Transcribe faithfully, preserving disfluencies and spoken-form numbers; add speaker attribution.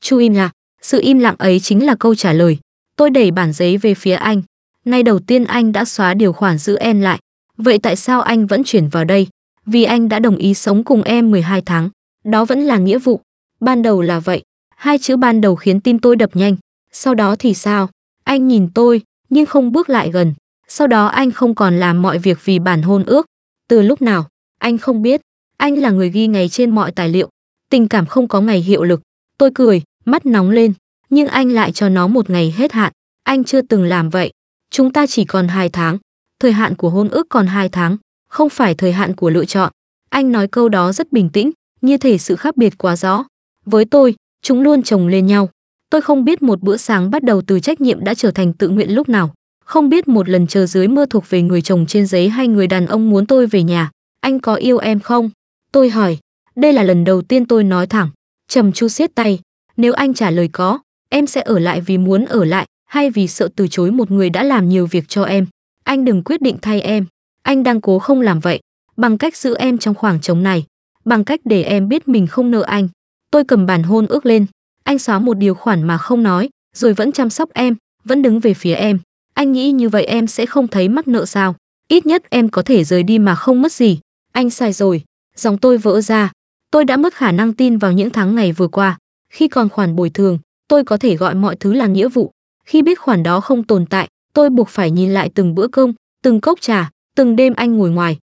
Speaker 1: Chu im lặng. Sự im lặng ấy chính là câu trả lời. Tôi đẩy bản giấy về phía anh. Ngay đầu tiên anh đã xóa điều khoản giữ em lại. Vậy tại sao anh vẫn chuyển vào đây? Vì anh đã đồng ý sống cùng em mười hai tháng. Đó vẫn là nghĩa vụ. Ban đầu là vậy. Hai chữ ban đầu khiến tim tôi đập nhanh. Sau đó thì sao? Anh nhìn tôi, nhưng không bước lại gần. Sau đó anh không còn làm mọi việc vì bản hôn ước. Từ lúc nào? Anh không biết. Anh là người ghi ngày trên mọi tài liệu. Tình cảm không có ngày hiệu lực. Tôi cười, mắt nóng lên. Nhưng anh lại cho nó một ngày hết hạn. Anh chưa từng làm vậy. Chúng ta chỉ còn hai tháng. Thời hạn của hôn ước còn hai tháng. Không phải thời hạn của lựa chọn. Anh nói câu đó rất bình tĩnh, như thể sự khác biệt quá rõ. Với tôi, chúng luôn chồng lên nhau. Tôi không biết một bữa sáng bắt đầu từ trách nhiệm đã trở thành tự nguyện lúc nào. Không biết một lần chờ dưới mưa thuộc về người chồng trên giấy hay người đàn ông muốn tôi về nhà. Anh có yêu em không? Tôi hỏi. Đây là lần đầu tiên tôi nói thẳng. Trầm Chu siết tay. Nếu anh trả lời có, em sẽ ở lại vì muốn ở lại, hay vì sợ từ chối một người đã làm nhiều việc cho em. Anh đừng quyết định thay em. Anh đang cố không làm vậy. Bằng cách giữ em trong khoảng trống này. Bằng cách để em biết mình không nợ anh. Tôi cầm bản hôn ước lên. Anh xóa một điều khoản mà không nói, rồi vẫn chăm sóc em, vẫn đứng về phía em. Anh nghĩ như vậy em sẽ không thấy mắc nợ sao? Ít nhất em có thể rời đi mà không mất gì. Anh sai rồi. Giọng tôi vỡ ra. Tôi đã mất khả năng tin vào những tháng ngày vừa qua. Khi còn khoản bồi thường, tôi có thể gọi mọi thứ là nghĩa vụ. Khi biết khoản đó không tồn tại, tôi buộc phải nhìn lại từng bữa cơm, từng cốc trà, từng đêm anh ngồi ngoài,